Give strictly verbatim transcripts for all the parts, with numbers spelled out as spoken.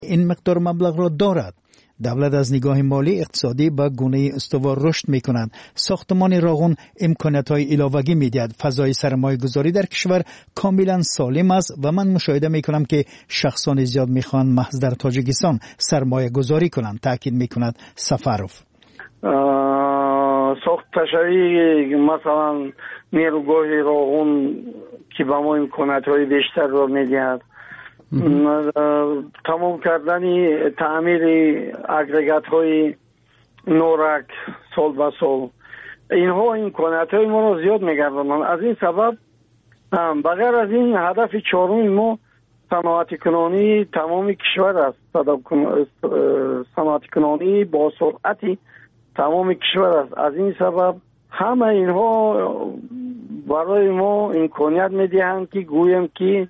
این مقدار مبلغ را دارد. دولت از نگاه مالی اقتصادی به گونه استوار رشد می کند. ساختمان راغون امکانات های علاوه‌ای می دهد. فضای سرمایه گذاری در کشور کاملا سالم است و من مشاهده می کنم که شخصان زیاد می خواهند محض در تاجیکستان سرمایه گذاری کنند. تاکید می کند سفروف. ساخت تشریح مثلا نیروگاه راغون که به ما امکانات های بیشتر را می دهد. تمام کردن تعمیر اگریگات های نورک سال به سال اینها امکانات های ما را زیاد می‌گردانند. از این سبب بغیر از این هدف چهارم ما صنعت کنونی تمام کشور است. صنعت کنونی با سرعت تمام کشور است. از این سبب همه اینها برای ما امکانیت می‌دهند که گویم که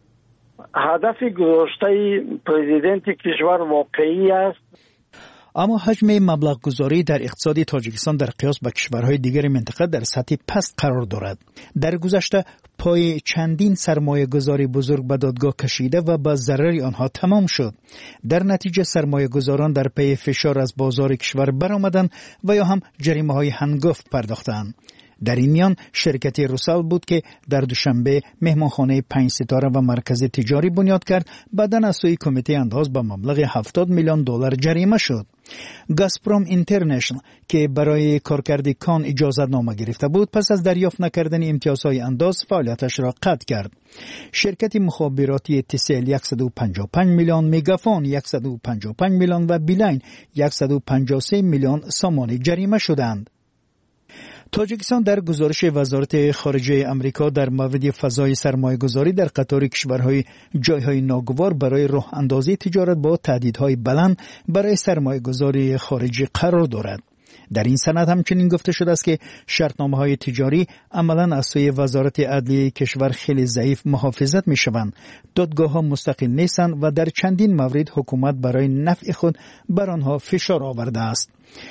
هدف گذاشته پرزیدنت کشور واقعی است. اما حجم مبلغ گذاری در اقتصاد تاجیکستان در قیاس با کشورهای دیگر منطقه در سطح پست قرار دارد. در گذشته پای چندین سرمایه گذاری بزرگ به دادگاه کشیده و با ضرر آنها تمام شد. در نتیجه سرمایه گذاران در پی فشار از بازار کشور برآمدند و یا هم جریمه های هنگفت پرداختند. در این میان شرکت روسال بود که در دوشنبه مهمانخانه پنج ستاره و مرکز تجاری بنیاد کرد. بعداً از سوی کمیته انداز با مبلغ هفتاد میلیون دلار جریمه شد. گازپروم اینترنشنال که برای کارکرد کان اجازت نامه گرفته بود پس از دریافت نکردن امتیازهای انداز فعالیتش را قطع کرد. شرکت مخابراتی تیسل صد و پنجاه و پنج میلیون، میگافون صد و پنجاه و پنج میلیون و بیلاین صد و پنجاه و سه میلیون سامانه جریمه شدند. تاجیکستان در گزارش وزارت خارجه امریکا در مورد فضای سرمایه گذاری در قطار کشورهای جایهای ناگوار برای راه اندازی تجارت با تهدیدهای بلند برای سرمایه گذاری خارجی قرار دارد. در این سند همچنین گفته شده است که شرطنامه های تجاری عملاً از سوی وزارت عدلیه کشور خیلی ضعیف محافظت می شوند. دادگاه ها مستقل نیستند و در چندین مورد حکومت برای نفع خود بر آنها فشار آورده است.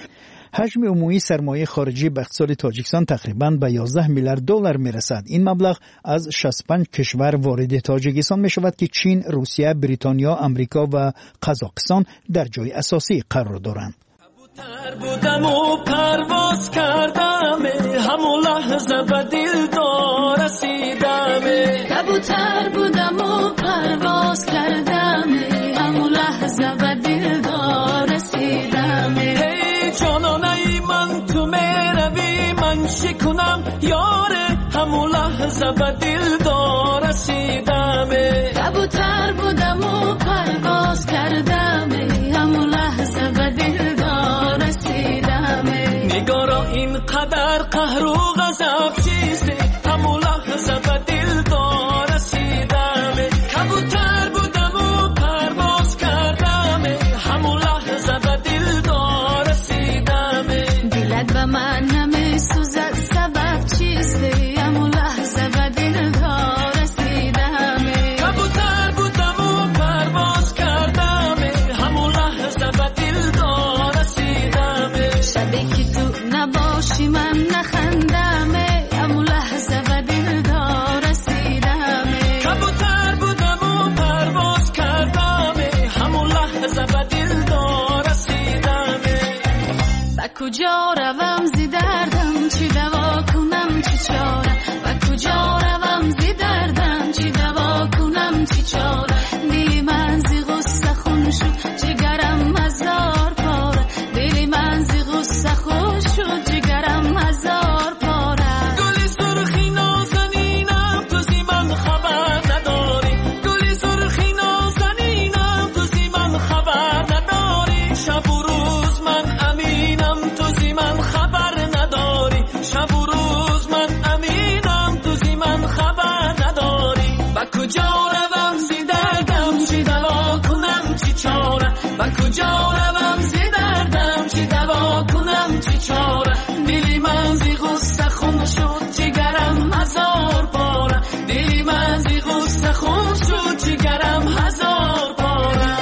حجم عمومی سرمایه خارجی به اقتصاد تاجیکستان تقریباً به یازده میلیارد دلار میرسد. این مبلغ از شصت و پنج کشور وارد تاجیکستان می شود که چین، روسیه، بریتانیا، امریکا و قزاقستان در جای اساسی قرار دارند. کبوتر بودم و پرواز کردم، همون لحظه به دلدار رسیدم. کبوتر بودم و پرواز کردم، همون لحظه به دلدار رسیدم. جانانه من تو میروی من شکنم یاره، همون لحظه به دلدار رسیدم. کبوتر بودم و پرواز کردم، همون لحظه به دلدار رسیدم. نگارا اینقدر قهر و غضب چیسته، همون لحظه به دلدار رسیدم. کبوتر بودم و پرواز کردم، همون لحظه به دلدار رسیدم. دلت به من نمیسوزد سبب چیسته، همون لحظه به دلدار رسیدم. کبوتر بودم و پرواز کردم، همون لحظه به دلدار رسیدم. شبی که تو نباشی من نخندم، همون لحظه به دلدار رسیدم. کبوتر بودم و پرواز کردم، همون لحظه به دلدار رسیدم. با کجا روم زی دردم چی دوا کنم چی چاره، با کجا روم زی دردم چی دوا کنم چی چاره. دلی من زی غصه خون شد جگرم هزار پاره، دلی من زی غصه خون شد جگرم هزار پاره. گلی سرخی نازنینم تو زی من خبر نداری، گلی سرخی نازنینم تو زی من خبر نداری. شب و روز من امینم تو زی من خبر نداری، شب و روز من امینم تو زی من خبر نداری. با کجا روم زی دردم چی دوا کنم چی چاره، با کجا روم زی دردم چی دوا کنم چی چاره. دلی من زی غصه خون شد جگرم هزار پاره، دلی من زی غصه خون شد جگرم هزار پاره.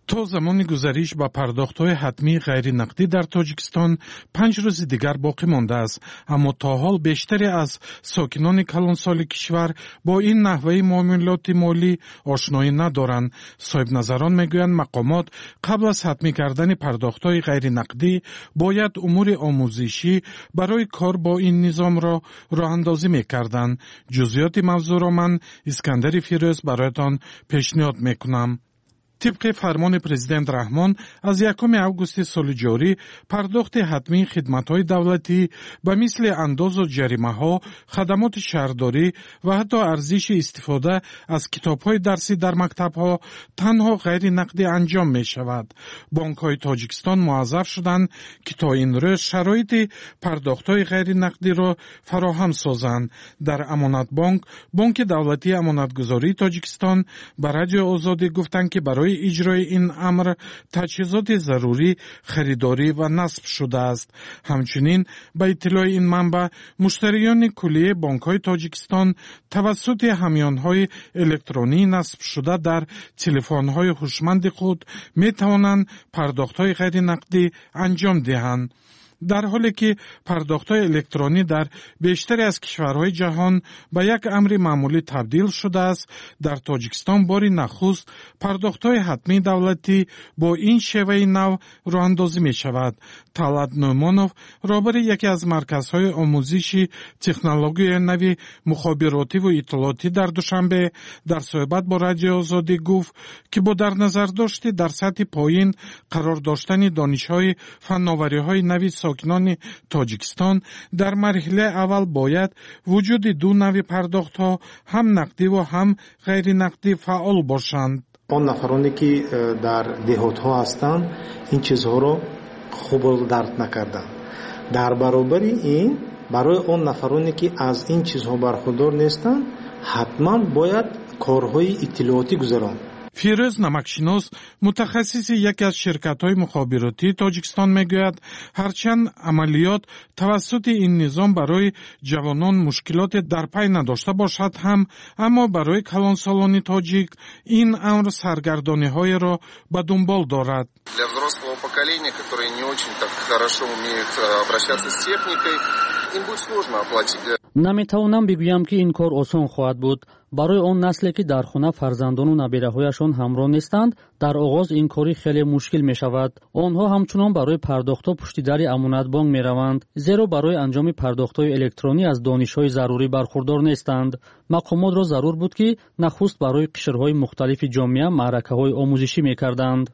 تو زمان گزارش با پرداخت‌های حتمی غیر نقدی در تاجیکستان پنج روز دیگر باقی مانده است، اما تا حال بیشتری از ساکنان کلانسال کشور با این نحوه معاملات مالی آشنایی ندارند. صاحب نظران میگویند مقامات قبل از حتمی کردن پرداخت‌های غیر نقدی باید امور آموزشی برای کار با این نظام را راه‌اندازی می‌کردند. جزئیات موضوع را من اسکندر فیروز برایتان پیشنهاد می‌کنم. طبق فرمان پرزیدنت رحمان از یکم اوگوست سال جاری پرداخت حتمی خدمات‌های دولتی به مثل انداز و جریمه‌ها، خدمات شهرداری و حتی ارزش استفاده از کتاب‌های درسی در مکتب‌ها تنها غیر نقدی انجام می‌شود. بانک‌های تاجیکستان موظف شدند که تا این روز شرایط پرداخت‌های غیر نقدی را فراهم سازند. در امانت بانک، بانک دولتی امانتگذاری تاجیکستان به رادیو آزادی گفتند که برای اجرای این امر تجهیزات ضروری خریداری و نصب شده است. همچنین به اطلاع این منبع مشتریان کلیه بانک‌های تاجیکستان توسط همیان‌های الکترونی نصب شده در تلفن‌های هوشمند خود می‌توانند پرداخت‌های غیر نقدی انجام دهند. در حالی که پرداخت‌های الکترونی در بیشتری از کشورهای جهان به یک امر معمولی تبدیل شده است، در تاجیکستان بار نخست پرداخت‌های حتمی دولتی با این شیوه نو راه‌اندازی می‌شود. طلعت نومانوف رهبر یکی از مرکزهای آموزشی تکنولوژی نوی مخابراتی و اطلاعاتی در دوشنبه در صحبت با رادیو آزادی گفت که با در نظر داشت در سطح پایین قرار داشتن دانش‌های فناوری‌های نوی ساکنان تاجیکستان در مرحله اول باید وجود دو نوع پرداخت‌ها هم نقدی و هم غیر نقدی فعال باشند. آن نفرانی که در دهات‌ها هستند این چیزها رو خوب درک نکردند. در برابر این برای آن نفرانی که از این چیزها برخوردار نیستند حتما باید کارهای اطلاعاتی گذراند. فیروز نمکشناس متخصص یکی از شرکت‌های مخابراتی تاجیکستان میگوید هرچند عملیات توسط این نظام برای جوانان مشکلات در پی نداشته باشد هم، اما برای کلانسالان تاجیک این امر سرگردانی‌های را به دنبال دارد. Для взрослого поколения, которые не очень так хорошо умеют обращаться с техникой, им будет сложно оплатить. نمیتوانم بگویم که این کار آسان خواهد بود. برای آن نسلی که در خانه فرزندان و نبیره‌هایشان همراه نیستند، در آغاز این کاری خیلی مشکل می شود. آنها همچنان برای پرداخت‌ها پشت در امانت بانک می روند، زیرا برای انجام پرداخت‌های الکترونی از دانش‌های ضروری برخوردار نیستند. مقامات را ضرور بود که نخست برای قشرهای مختلف جامعه معرکه‌های آموزشی می‌کردند.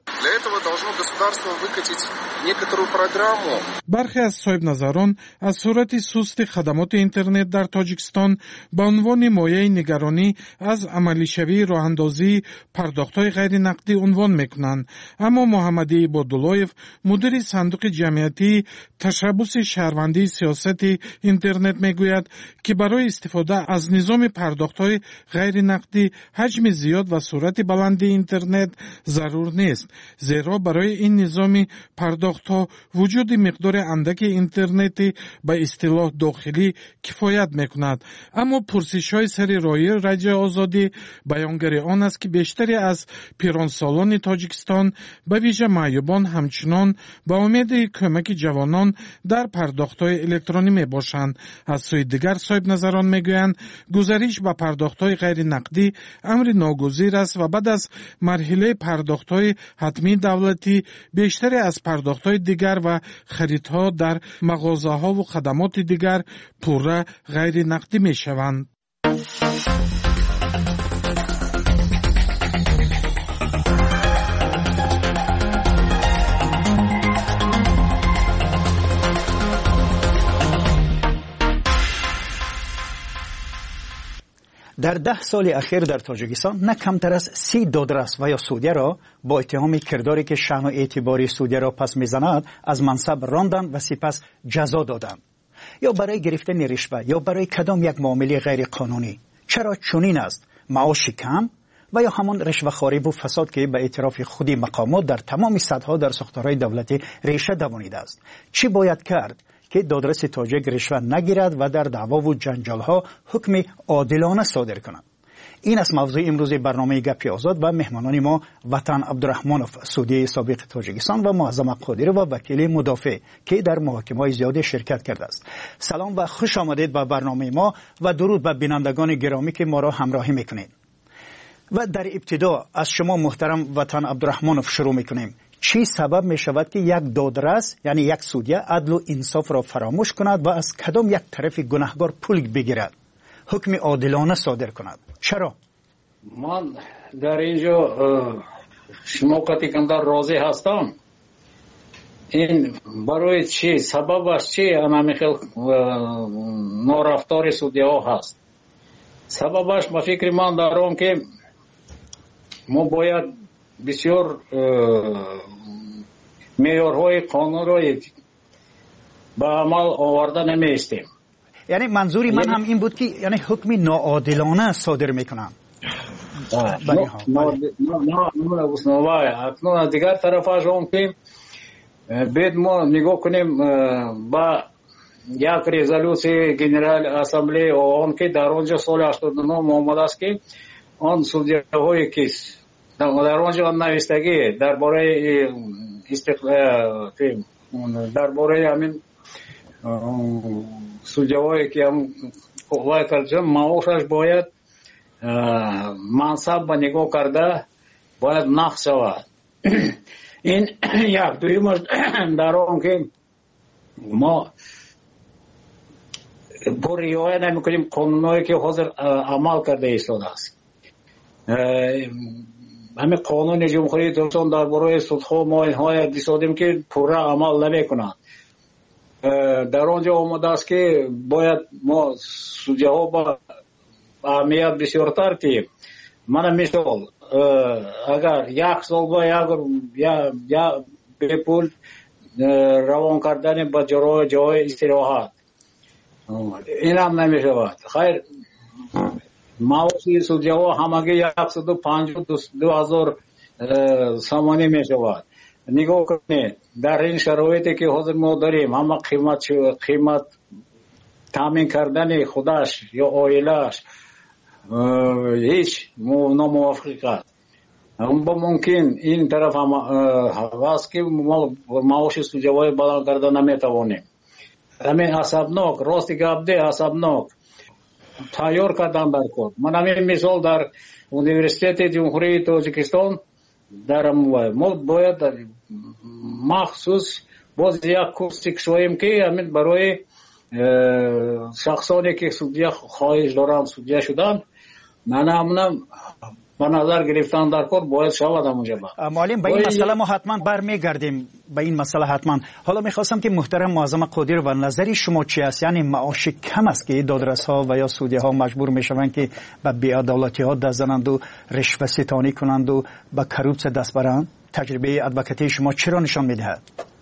برخی از صاحب نظران از صورت سست خدمات اینترنت در تاجیکستان به عنوان مایه نگرانی از عملی شوی راه‌اندازی پرداخت‌های غیر نقدی عنوان می‌کنند. اما محمد عبادالله‌یف مدیر صندوق جمعیتی تشبث شهروندی سیاست اینترنت میگوید که برای استفاده از نظام پرداخت‌های غیر نقدی حجم زیاد و سرعت بلند اینترنت ضرور نیست، زیرا برای این نظام پرداخت‌ها وجود مقدار اندک اینترنتی به اصطلاح داخلی کفایت میکند. اما پرسش‌های سری رای رادیو آزادی بیانگر آن است که بیشتری از پیرانسالان تاجیکستان به ویژه معیوبان همچنان با امید کمک جوانان در پرداخت‌های الکترونی میباشند. از سوی دیگر صاحب نظران میگویند گزارش به پرداخت‌های غیر نقدی امر ناگزیر است و بعد از مرحله پرداخت‌های حتمی دولتی بیشتری از پرداخت‌های دیگر و خریدها در مغازه‌ها و خدمات دیگر پوره غیر نقدی می‌شوند. در ده سال اخیر در تاجیکستان نه کمتر از سی دادرس و یا سودیه را با اتهام کرداری که شأن و اعتباری سودیه را پس میزند از منصب راندن و سپس جزا دادند، یا برای گرفتن رشوه یا برای کدام یک معامله غیر قانونی. چرا چنین است؟ معاش کم و یا همان رشوه‌خواری و فساد که به اعتراف خودی مقامات در تمام سطح‌ها در ساختارهای دولتی ریشه دوانیده است. چی باید کرد که دادرس تاجیک رشوه نگیرد و در دعوا و جنجال‌ها حکم عادلانه صادر کند؟ این است موضوع امروز برنامه گپی آزاد و مهمانان ما وطن عبدالرحمانوف سودی سابق تاجیکستان و معظم قادری و وکیل مدافع که در محاکمه‌های زیاد شرکت کرده است. سلام و خوش آمدید به برنامه ما و درود به بینندگان گرامی که ما را همراهی میکنید. و در ابتدا از شما محترم وطن عبدالرحمانوف شروع میکنیم. چی سبب می شود که یک دادرس یعنی یک سودیه عدل و انصاف را فراموش کند و از کدام یک طرف گناهکار پول بگیرد، حکم عادلانه صادر کند؟ چرا؟ من در اینجا شما قطعی کندر راضی هستم. این برای چی سببش چی همین نارفتار سودیه ها هست؟ سببش به فکر من دارم که ما باید بسیار معیارهای قانون را به عمل آورده نمیستیم. یعنی منظوری من هم این بود که یعنی حکم ناعادلانه صادر میکنم. اکنون دیگر طرفش هم که باید ما نگاه کنیم با یک رزولوسی جنرال اسامبلی آن که در آنجا سال هشتاد و نه آمده است که آن سودیه های کیس در آنجا نوشتگی درباره استقلال درباره همین سودیه هایی که هم قوای کردن معاشش باید منصب به نگاه کرده باید نقص شود. این یک دویمش در آن که ما پر رعایت نمیکنیم قانونایی که حاضر عمل کرده ایستاده است. همین قانون جمهوری ترکستان درباره سودها ما اینها دیدیم که پورا عمل نمیکنند. در آنجا آمده است که باید ما سودیه ها با اهمیت بسیارتر تیم. من مثال اگر یک سال با یا به پول روان کردن به جای جای استراحت این هم نمی شود. خیر معاشی سودیه ها همگی یکصد و پنجاه و دو هزار سامانی می شود. نگاه کنید در این شرایطی که حاضر ما داریم همه قیمت قیمت تامین کردن خودش یا عائله‌اش هیچ ناموافق است. با ممکن این طرف هم هست که ما معاش سودیه های بلند کرده نمیتوانیم. همین عصبناک راستی گفته عصبناک تیار کردن در کار. من همین مثال در اونیورسیت جمهوری تاجیکستان دارم. ما باید مخصوص باز یک کورس کشویم که همین برای شخصانی که سودیه خواهش دارن سودیه شدن من همونم به نظر گرفتن در کار باید شود همونجا. معلم به این مسئله ما حتما برمیگردیم به این مسئله حتما. حالا میخواستم که محترم معظم قادری و نظری شما چی است؟ یعنی معاش کم است که دادرس ها و یا سودیه ها مجبور میشوند که به بی‌عدالتی ها دست زنند و رشوه ستانی کنند و به کروپس دست برند؟ تجربه ادوکاتی شما چرا نشان میدهد؟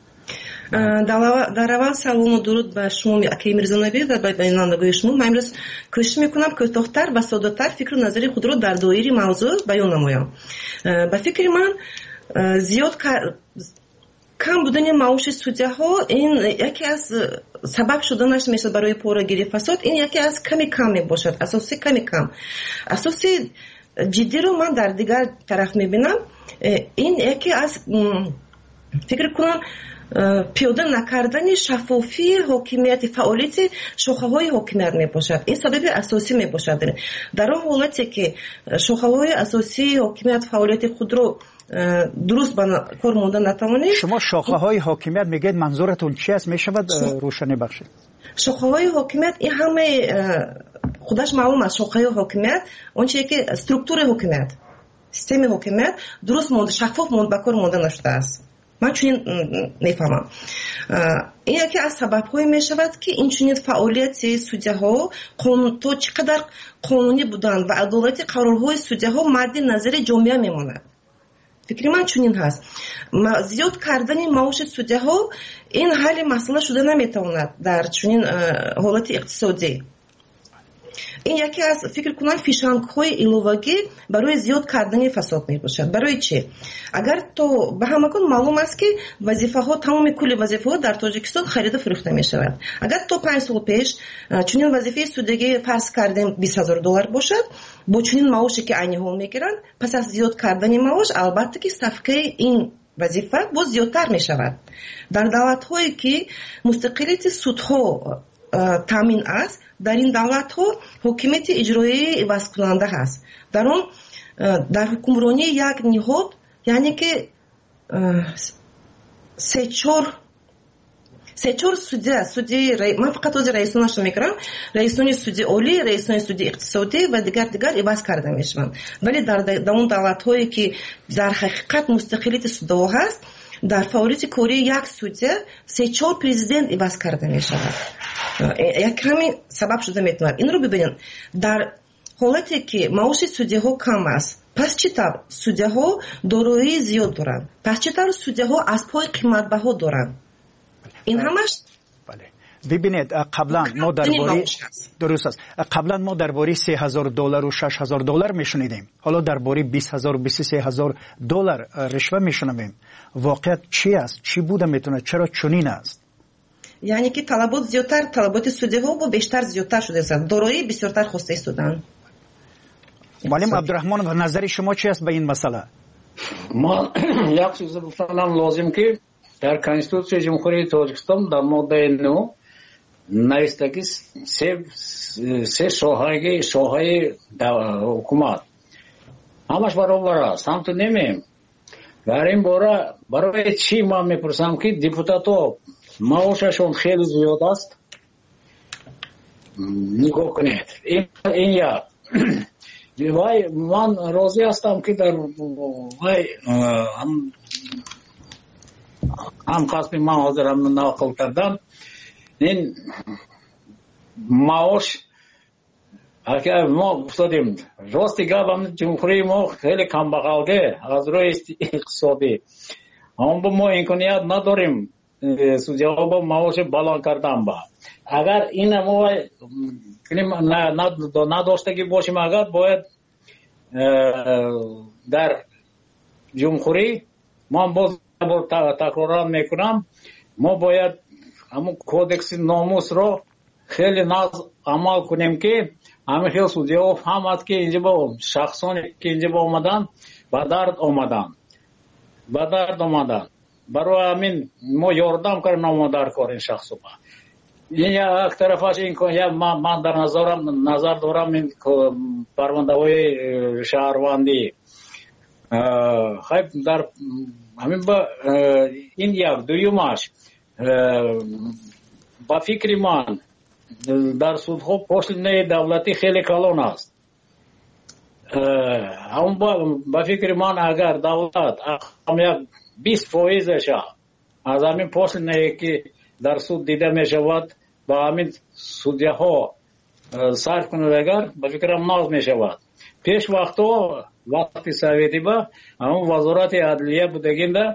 در اول سلام و درود به شما اکی میرزانوی و به بینندگان شما. من امروز کوشش میکنم کوتاه‌تر و ساده‌تر فکر و نظری خود را در دایره موضوع بیان نمایم. به فکر من زیاد کم بودن معاش سودیه ها این یکی از سبب شدنش میشه برای پورگیری فساد. این یکی از کمی کم میباشد، اساسی کمی کم. اساسی جدی رو من در دیگر طرف میبینم. این یکی از فکر کنم پیاده نکردن شفافی حاکمیت فعالیت شاخه های حاکمیت می باشد. این سبب اساسی می باشد. در اون حالتی که شاخه های اساسی حاکمیت فعالیت خود رو درست به کار ماندن نتوانید. شما شاخه های حاکمیت میگید منظورتون چی است؟ می شود روشنی بخشید؟ شاخه های حاکمیت این همه خودش معلوم است. شاخه های حاکمیت اون چیزی که استرکتور حاکمیت سیستم حاکمیت درست ماند شفاف ماند به کار ماندن نشده است. من چنین میفهمم. این یکی از سبب‌های میشود که این چنین فعالیت سودیه ها قانون تو چقدر قانونی بودن و عدالت قرارهای سودیه ها مد نظر جامعه میماند. فکر من چنین هست. زیاد کردن معاش سودیه ها این حل مسئله شده نمیتواند در چنین حالت اقتصادی. ин яке аз фикр кунам фишангҳои иловагӣ барои зиёд кардани фасод мебошад. Барои чӣ? Агар то ба ҳамагон маълум аст ки вазифаҳо, тамоми кулли вазифаҳо дар Тоҷикистон хариду фурӯхта мешавад. Агар то панҷ сол пеш чунин вазифаи судягӣ фарз кардем бист ҳазор доллар бошад, бо чунин маоше ки айни ҳол мегиранд, пас аз зиёд кардани маош албатта ки ставкаи ин вазифа боз зиёдтар мешавад. Дар давлатҳое ки мустақилияти судҳо таъмин аст, дар ин давлатҳо ҳокимияти иҷроии ивазкунанда ҳаст. Дар он дар ҳукмронии як ниҳод, яъне ки се чор се чор судя, судяи, ман фақат ози раисонашро мекунам, раисони судяи олӣ, раисони судяи иқтисодӣ ва дигар дигар иваз карда мешаванд. Вале дар дар он давлатҳое ки дар ҳақиқат мустақилияти судҳо ҳаст, дар фаъолияти кории як судя се чор президент иваз карда мешавад. Як ҳамин сабаб шуда метавонад. Инро бибинед, дар ҳолате ки маоши судяҳо кам аст, пас чӣ тавр судяҳо дороии зиёд доранд, пас чӣ тавр судяҳо аспҳои қиматбаҳо доранд. ин ҳамаш бибинед, қаблан мо дар бори дуруст аст, қаблан мо дар бори се ҳазор доллару шаш ҳазор доллар мешунидем, ҳоло дар бори бист ҳазор бисту се ҳазор доллар ришва мешунавем. Воқеият чӣ аст? Чӣ буда метавонад? Чаро чунин аст? яъне ки талабот зиёдтар, талаботи судяҳо бо бештар зиёдтар шудааст, дороии бисёртар хоста истоданд. Муаллим Абдурахмонов, назари шумо чӣ аст ба ин масъала? ман як чиз гуфтанам лозим ки дар Конституцияи Ҷумҳурии Тоҷикистон дар моддаи нӯ навистагӣ се се соҳаи соҳаи ҳукумат ҳамаш баробар аст. ҳам ту немеем. дар ин бора барои чӣ ман мепурсам ки депутатҳо маошашон хеле зиёд аст? нигоҳ кунед. ин як. вай ман розӣ ҳастам ки дар вай ҳам қасми ман ҳозир ҳам нақл кардам, ин маош мо уфтодем. рости гап ҷумҳурии мо хеле камбағалге аз рӯи иқтисодӣ. аммо мо имконият надорем судяҳо бо маоши баланд кардан. ба агар ина мо надоштагӣ бошем, агар бояд дар ҷумҳурӣ, ман боз такроран мекунам, мо бояд ҳамун кодекси номусро хеле нағз амал кунем ки ҳамин хел судяҳо фаҳмад ки инҷа бо шахсоне ки инҷа бо омадан ба дард омадан ба дард омадан барои ҳамин мо ёрдам кардем омодар корин шахсо. ин як тарафаш ин ман дар назарам назар дорам ин парвандаҳои шаҳрвандӣ. хайб дар ҳамин ба ин як дуюмаш ба фикри ман дар судҳо пошлинаи давлатӣ хеле калон аст. ҳамн ба фикри ман агар давлат ҳам як бист фоизаша аз ҳамин пошлинае ки дар суд дида мешавад ба ҳамин судяҳо сарф кунад, агар ба фикрам нағз мешавад. пеш вақтҳо вақти советӣ ба ҳамн вазорати адлия будагинда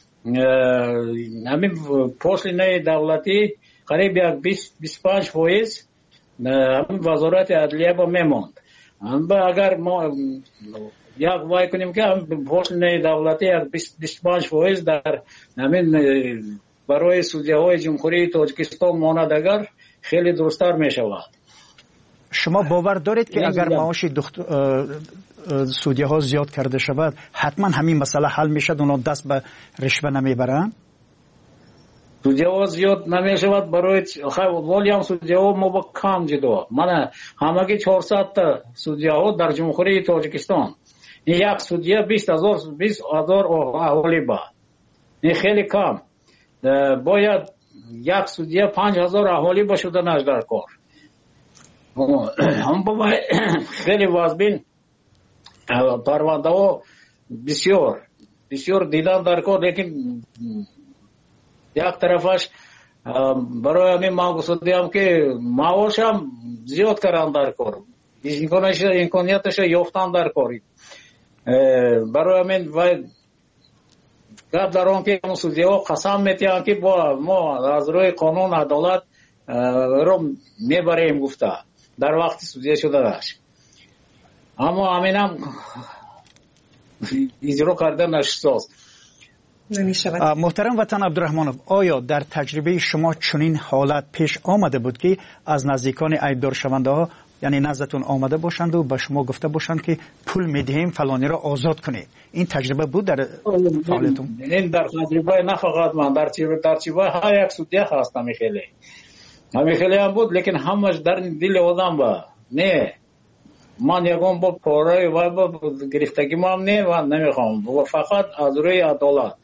ҳамин пошлинаи давлатӣ қариб як бисту панҷ фоиз ҳамин вазорати адлия ба мемонд. агар мо як вай кунем ки пошлинаи давлатӣ як бисту панҷ фоиз дар ҳамин барои судяҳои ҷумҳурии Тоҷикистон монад, агар хеле дурусттар мешавад. шумо бовар доред ки агар маоши судяҳо зиёд карда шавад, ҳатман ҳамин масъала ҳал мешавад, онҳо даст ба ришва намебаранд? судяҳо зиёд намешавад барои волиам судяҳо мо ба кам ҷудо. мана ҳамагӣ чорсадта судяҳо дар ҷумҳурии Тоҷикистон. ин як судя бист ҳазор бист ҳазор аҳолӣ ба. ин хеле кам. бояд як судя панҷ ҳазор аҳолӣ ба шуданаш дар кор. хеле вазбин парвандаҳо бисёр бисёр дидан дар кор, лекин як тарафаш барои ҳамин ман гуфтам ки маошам зиёд кардан дар кор, имконияташа ёфтан дар кор. барои ҳамин вай гап дар он ки судяҳо қасам метиҳанд ки мо аз рӯи қонун адолат ро мебарем гуфта. در وقت судья شده داشت، اما همین هم اجرا کردن نشست. محترم وطن عبدالرحمنов، آیا در تجربه شما چنین حالت پیش آمده بود که از نزدیکان عیبدار شونده ها یعنی نزدتون آمده باشند و به شما گفته باشند که پول میدهیم فلانی را آزاد کنید؟ این تجربه بود در فعالیتون؟ این در تجربه نه فقط من، در تجربه های یک سودیا هست. همی خیلی همی خیلی هم بود، لیکن همش در دل آدم با نه من یکم با پاره و با گرفتگی ما هم نه من نمیخوام، و فقط از روی عدالت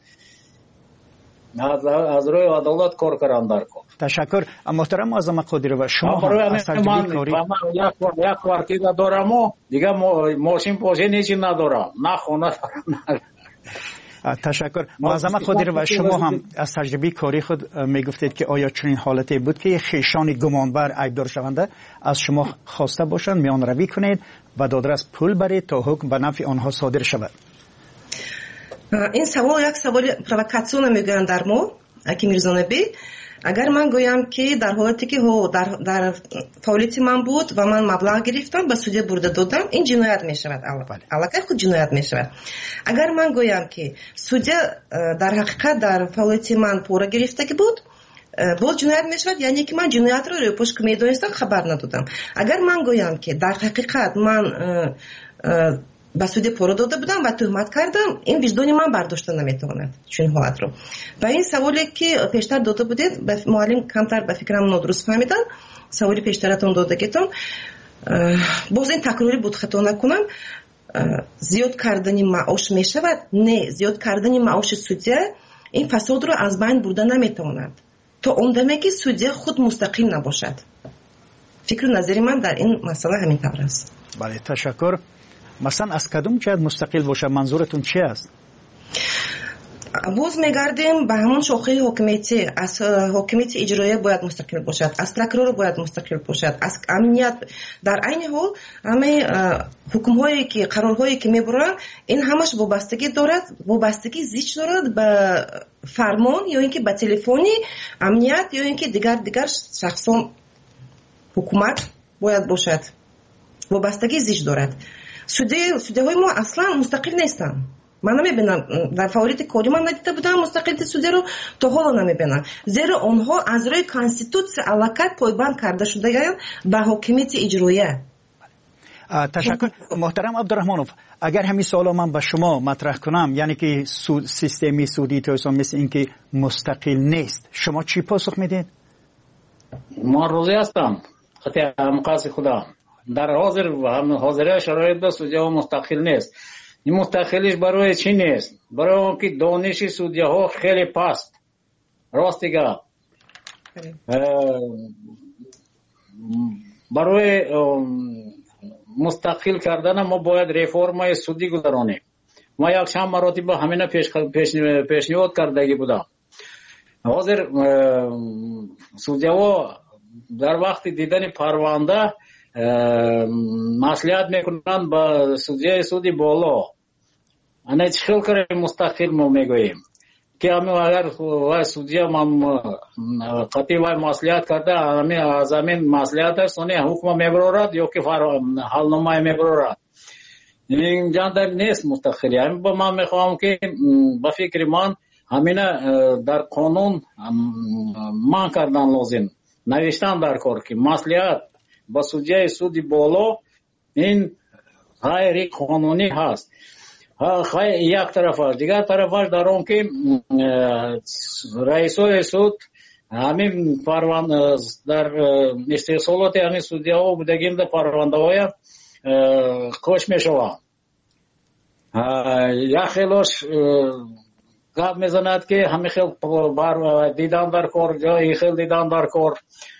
از روی عدالت کار کردن در کار. تشکر. محترم معظم قادری و شما هم از تجربه کاری یک کارتیدا دارم و دیگه ماشین پاشه نیچی ندارم، نه خونه دارم. تشکر. معظم قادری و شما هم از تجربه کاری خود میگفتید که آیا چنین حالتی بود که خیشان گمانبر عیبدار شونده از شما خواسته باشند میان روی کنید و دادرس پول برید تا حکم به نفع آنها صادر شود؟ این سوال یک سوال پرووکاسیون میگویند در ما اکی میرزانبی. اگر من گویم که در حالتی که در در فعالیت من بود و من مبلغ گرفتم به سودیا برده دادم، این جنایت می شود. علاقه خود جنایت می شود. اگر من گویم که سودیا در حقیقت در فعالیت من پول گرفته بود، باز جنایت می شود، یعنی که من جنایت رو روی پشت میدونستم خبر ندادم. اگر من گویم که در حقیقت من با سودیا پول داده بودم و تهمت کردم، این وجدان من برداشته نمیتواند چون حالت رو. و این سوالی که پیشتر داده بودید به معلم کمتر به فکرم نادرست فهمیدن، سوالی پیشترتون دادگیتون باز این تکراری بود خطا نکنم. زیاد کردن معاش می شود؟ نه، زیاد کردن معاش سودیا این فساد رو از بین برده نمیتواند تا اون دمی که سودیا خود مستقیم نباشد. فکر و نظری من در این مسئله همین طور است. بله تشکر. مثلا از کدوم جهت مستقل باشه منظورتون چی است؟ باز میگردیم به همون شاخه حکومتی. از حکومت اجرایی باید مستقل باشد، از پروکرور باید مستقل باشد، از امنیت. در عین حال همه حکم هایی که قرار هایی که میبرن این همش وابستگی دارد، وابستگی زیچ دارد به فرمان یا اینکه به تلفنی امنیت یا اینکه دیگر دیگر شخصان حکومت باید باشد. وابستگی زیچ دارد. سودی سودی های ما اصلا مستقل نیستن. من نمیبینم در فعالیت کاری من ندیده بودم مستقلیت سودی رو، تا حالا نمیبینم، زیرا آنها از روی کانستیتوسیون علاقت پایبند کرده شده به حکومت اجرایی. تشکر. محترم عبدالرحمنов، اگر همین سوال من به شما مطرح کنم، یعنی که سود سیستمی سودی توسان مثل این که مستقل نیست، شما چی پاسخ میدین؟ ما روزی هستم خطی مقاصد خدا در حاضر و هم حاضره شرایط به سودیا مستقل نیست. این مستقلیش برای چی نیست؟ برای اون که دانش سودیا ها خیلی پست. راست دیگه برای مستقل کردن ما باید رفرمای سودی گذرانیم. ما یک چند مراتب همینه پیش پیشنهاد کردگی بودم. حاضر سودیا ها در وقت دیدن پرونده مسئولیت میکنند با سودیا سودی بالا. انا چخیل کریم مستقل ما میگوییم که همین اگر سودیا ما قطعی و مسئولیت کرده همین از همین مسئولیت سونی حکم میبرورد یا که حالنامه میبرورد. این جان نیست مستقلی. همین با من میخوام که با فکر من همین در قانون من کردن لازم، نوشتن در کار که مسئولیت با سودیا سودی بالا این غیر قانونی هست. یک طرفش، دیگر طرفش در اون که رئیسای سود همین پرونده در استحصالات همین سودیا ها بودگیم در پرونده های کش می شود. یک خیلیش گپ میزند که همین خیل بر دیدن در کار یا این خیل دیدن در کار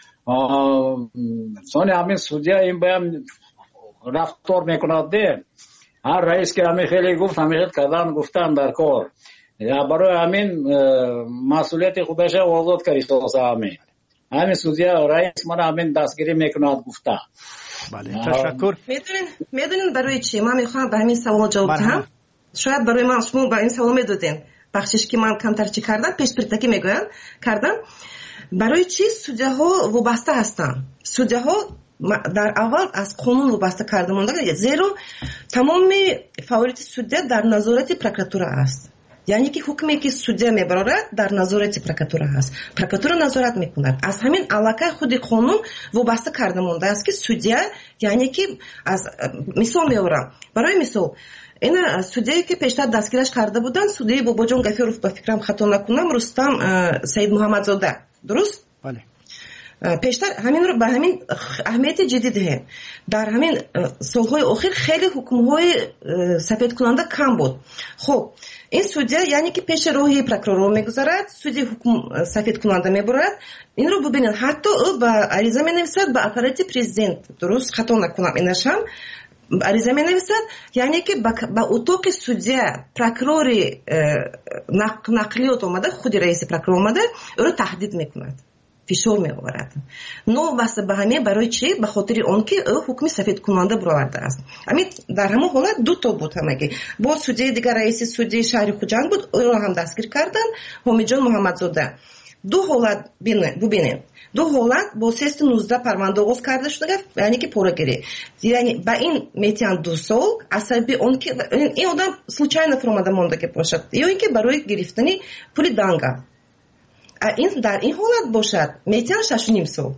سانی همین سودیا این بایم رفتار میکند ده. هر رئیس که همین خیلی گفت همین کردن گفتن در کار یا برای همین مسئولیت خودش آزاد کردی سازه همین همین سودیا رئیس من همین دستگیری میکند گفته. بله تشکر. میدونین میدونین برای چی من میخوام به همین سوال جواب بدم؟ شاید برای من شما با این سوال میدادین بخشش که من کمتر چی کردم پیش پرتکی میگویم کردم. برای چی سودیا ها وابسته هستن؟ سودیا ها در اول از قانون وابسته کرده مانده، زیرا تمام فعالیت سودیا در نظارت پروکراتور است. یعنی که حکمی که سودیا میبرد در نظارت پروکراتور است. پروکراتور نظارت میکند. از همین علاقه خود قانون وابسته کرده مانده است که سودیا، یعنی که از مثال میارم، برای مثال این سودیایی که پیشتر دستگیرش کرده بودن، سودیای باباجان گفیروف، با فکرم خطا نکنم، رستم سید محمدزاده، درست؟ بله. پیشتر همین رو به همین اهمیت جدی ده. در همین سالهای اخیر خیلی حکم‌های سفید کننده کم بود. خب این سودیا یعنی که پیش روی پروکرور میگذارد، سودی حکم سفید کننده میبرد. این رو ببینید، حتی او با عریضه مینویسد به اپارات پرزیدنت، درست خطا نکنم اینش هم عریضه مینویسد، یعنی که با اتاق سودیا پروکرور نقلیات اومده، خود رئیس پروکرور اومده، او رو تهدید میکند، فشار میآورد. نو واسه به همین برای چی؟ به خاطر اون که او حکم سفید کننده برآورده است. همین در همون حالت دو تا بود همگی. با سودی دیگر رئیس سودی شهر خوجند بود، او رو هم دستگیر کردن، حمیدجان محمدزاده. دو حالت ببینید، دو حالت با سیست نوزده پرونده آغاز کرده شده، یعنی که پورگیری، یعنی با این میتیان دو سال عصبی اون که این آدم случайно فرامده مونده که باشد، یا اینکه برای گرفتن پول دانگا این در این حالت باشد میتیان شش و نیم سال.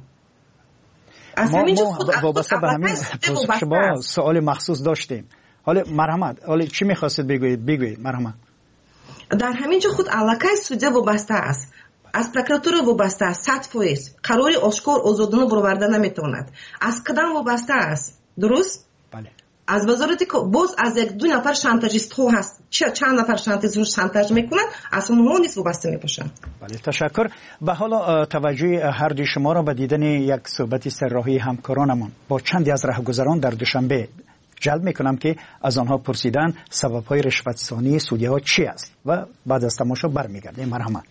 ما, ما وابسته به همین شما سوال مخصوص داشتیم. حالا مرحمت، حالا چی میخواستید بگویید؟ بگویید مرحمت. در همینجا خود علاقه سودیا وابسته است، از پروکراتور وابسته است، صد فیصد قراری آشکار آزادانه برآورده نمیتواند. از کدام وابسته است؟ درست؟ بله. از وزارتی که باز از یک دو نفر شانتاژیست ها هست، چه چند نفر شانتاژ شانتاژ میکنند، اصلا اونها نیست وابسته میباشند. بله، تشکر. به حالا توجه هر دوی شما را به دیدن یک صحبت سرراهی همکارانمان با چندی از راهگذران در دوشنبه جلب میکنم که از آنها پرسیدن سبب‌های رشوت‌ستانی سودی‌ها چی است و بعد از تماشا برمیگردیم. مرحمت.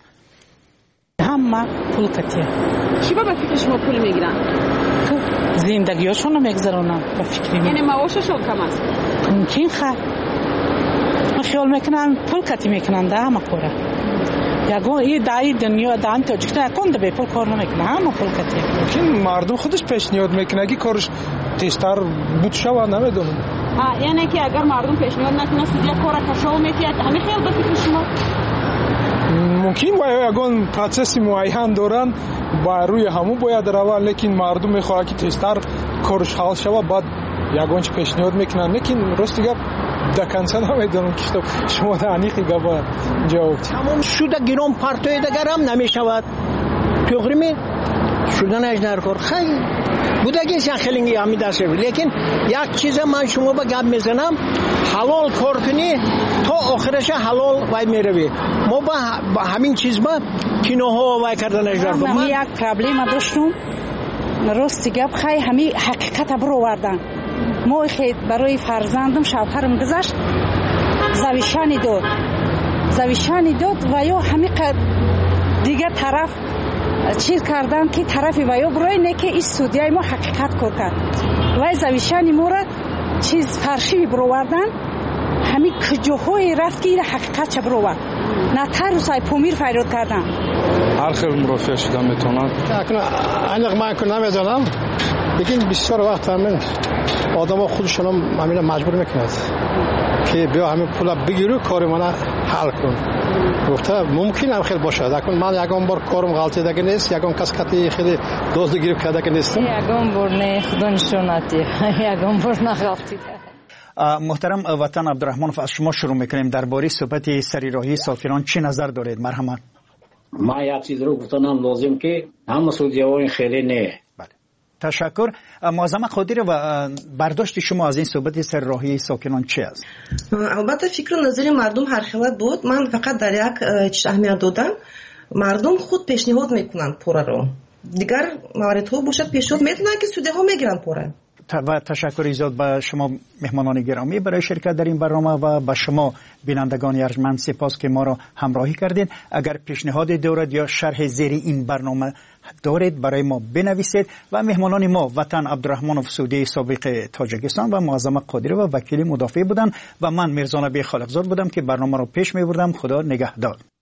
همه پول کتیه. چی با فکر شما پول میگیرن؟ تو زندگیاشون رو میگذرونن با فکری می. یعنی معاششون کم است؟ ممکن خیر. من خیال میکنم پول کتی میکنن ده همه کوره. یگو این دایی دنیا دان تاجیکستان کنده به پول کار نمیکنه، همه پول کتی. ممکن مردم خودش پیشنهاد میکنه اگه کارش تیزتر بود شو نمیدونم. ها یعنی که اگر مردم پیشنهاد نکنه سودیا کار کشو میکرد، همین خیال به فکر شما؟ ممکن باید یگان پروسس معین دارن با روی همو باید روان، لیکن مردم میخواد که تیزتر کارش حل شود، بعد یگان چه پیشنهاد میکنن، لیکن راست گپ دکنسه نمیدونم که شما دانیقی گپ جواب تمام شده گیرم پرتوی دیگر هم نمیشود توغری می شدن اجنر کار خیلی بودگی خیلی همی دست شد، لیکن یک چیز من شما با گپ میزنم، حلال کار کنی تا آخرش حلال وای میروی. ما با همین چیز ما کینوها وای کردن اجرا کنم. من یک پرابلم داشتم، راستی گپ خیلی همی حقیقت برآوردن. ما خیلی برای فرزندم شوهرم گذاشت زویشانی داد زویشانی داد و یا همی دیگه طرف چیز کردن که طرف و یا برای نه که این سودیای ما حقیقت کار کرد و زویشانی ما را چیز فرشی برآوردن، همی کجاهای رفت که این حقیقت چه برآورد، نه تر سای پومیر فریاد کردن. هر خیلی مرافع شدم میتونم اکنون انق من کنم نمیدونم، لیکن بسیار وقت همین آدم ها خودشون هم همین مجبور میکنند که بیا همین پول بگیرو کار من حل کن. گفته ممکن هم خیلی باشه، اکنون من یکم بار کارم غلطی دیگه نیست، یکم کس کتی خیلی دوست گیرو کرده که نیستم، یکم بار نه خدا نشوناتی، یکم بار نغلطی. محترم وطن عبدالرحمنوف، از شما شروع میکنیم. درباره صحبت سریراهی ساکنان چی نظر دارید؟ مرحمت. من یک چیز رو گفتم لازم که همه سودی‌ها خیلی نه. بله، تشکر. معظم قادری و برداشت شما از این صحبت سرراهی ساکنان چی است؟ البته فکر و نظر مردم هر خیلی بود. من فقط در یک چیز اهمیت دادم، مردم خود پیشنهاد میکنن پوره رو، دیگر مواردها باشد پیشنهاد میدونن که سودی‌ها میگیرن پوره. و تشکر ایجاد به شما مهمانان گرامی برای شرکت در این برنامه و به شما بینندگان ارجمند سپاس که ما را همراهی کردید. اگر پیشنهاد دارید یا شرح زیر این برنامه دارید برای ما بنویسید. و مهمانان ما وطن عبدالرحمنوف سودی سابق تاجیکستان و معظم قادری و وکیل مدافع بودند و من میرزا نبی خالقزاد بودم که برنامه را پیش می بردم. خدا نگهدار.